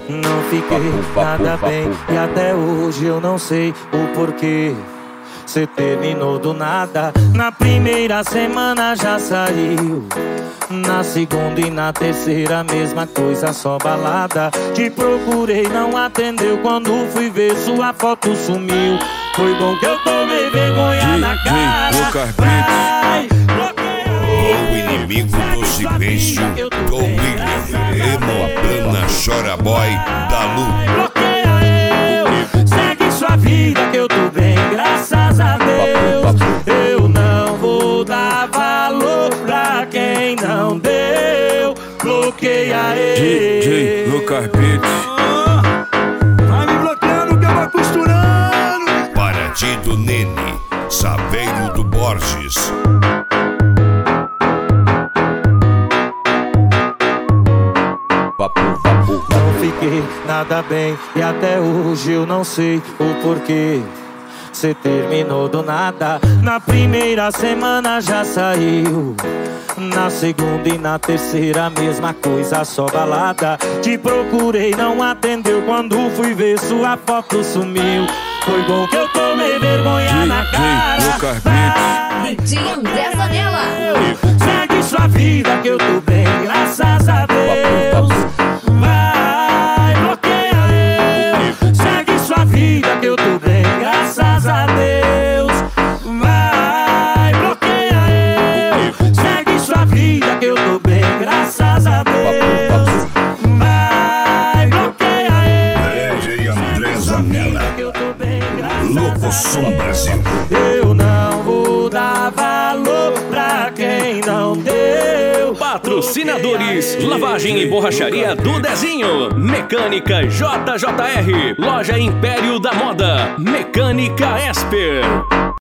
Não fiquei nada bem e até hoje eu não sei o porquê. Cê terminou do nada. Na primeira semana já saiu, na segunda e na terceira mesma coisa, só balada. Te procurei, não atendeu, quando fui ver sua foto sumiu. Foi bom que eu tomei vergonha na cara. Vai, O inimigo do silêncio com William Montana, Chora Boy da Lu. bloqueia eu, segue sua vida que eu tô bem, graças a Deus. Eu não vou dar valor pra quem não deu. Bloqueia eu. DJ Lucas Beats. Vai me bloqueando que eu vou costurando. Paraty do Nene, Saveiro do Borges. Não fiquei nada bem e até hoje eu não sei o porquê. Cê terminou do nada. Na primeira semana já saiu, na segunda e na terceira mesma coisa, só balada. Te procurei, não atendeu, quando fui ver sua foto sumiu. Foi bom que eu tomei vergonha na cara. Lucas Vai, DJ André Zanella. segue sua vida que eu tô bem, graças a Deus. Vai, bloqueia eu, segue sua vida que eu tô bem, graças a Deus. Vai, bloqueia eu, segue sua vida que eu tô bem, graças a Deus. Vai, bloqueia DJ André eu, Zanella, que eu tô bem, graças Louco a Som Deus. Brasil. Eu não vou dar valor pra quem não deu. Patrocinadores: Lavagem e Borracharia do Dezinho, Mecânica JJR, Loja Império da Moda, Mecânica Esper.